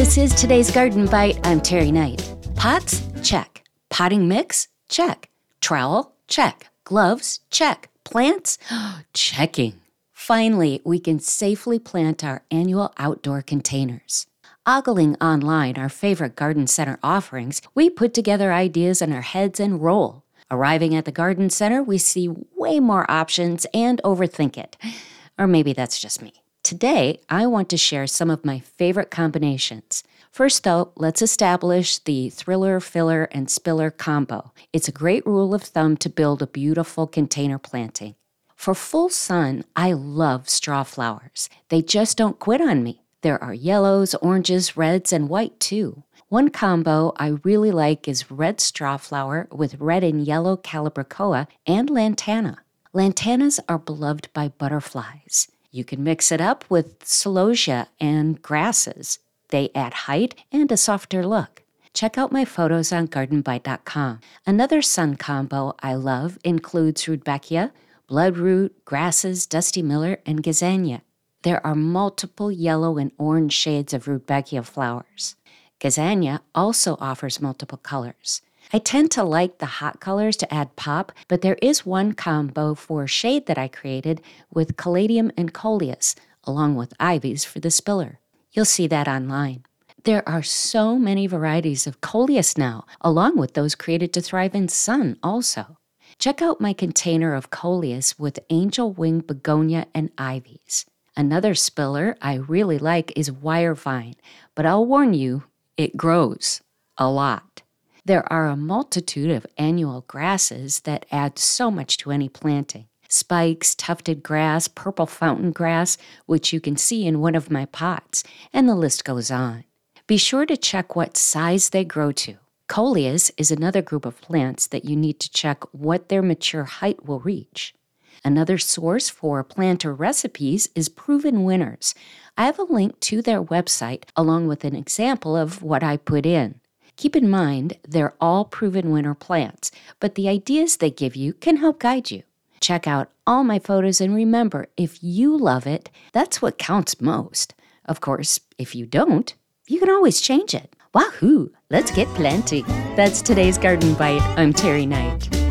This is today's Garden Bite. I'm Terry Knight. Pots? Check. Potting mix? Check. Trowel? Check. Gloves? Check. Plants? Checking. Finally, we can safely plant our annual outdoor containers. Ogling online our favorite garden center offerings, we put together ideas in our heads and roll. Arriving at the garden center, we see way more options and overthink it. Or maybe that's just me. Today, I want to share some of my favorite combinations. First, though, let's establish the thriller, filler, and spiller combo. It's a great rule of thumb to build a beautiful container planting. For full sun, I love straw flowers. They just don't quit on me. There are yellows, oranges, reds, and white, too. One combo I really like is red straw flower with red and yellow calibrachoa and lantana. Lantanas are beloved by butterflies. You can mix it up with celosia and grasses. They add height and a softer look. Check out my photos on gardenbite.com. Another sun combo I love includes rudbeckia, bloodroot, grasses, dusty miller, and gazania. There are multiple yellow and orange shades of rudbeckia flowers. Gazania also offers multiple colors. I tend to like the hot colors to add pop, but there is one combo for shade that I created with caladium and coleus, along with ivies for the spiller. You'll see that online. There are so many varieties of coleus now, along with those created to thrive in sun also. Check out my container of coleus with angel wing begonia and ivies. Another spiller I really like is wire vine, but I'll warn you, it grows a lot. There are a multitude of annual grasses that add so much to any planting. Spikes, tufted grass, purple fountain grass, which you can see in one of my pots, and the list goes on. Be sure to check what size they grow to. Coleus is another group of plants that you need to check what their mature height will reach. Another source for planter recipes is Proven Winners. I have a link to their website along with an example of what I put in. Keep in mind, they're all proven winner plants, but the ideas they give you can help guide you. Check out all my photos and remember, if you love it, that's what counts most. Of course, if you don't, you can always change it. Wahoo! Let's get planting. That's today's Garden Bite. I'm Terry Knight.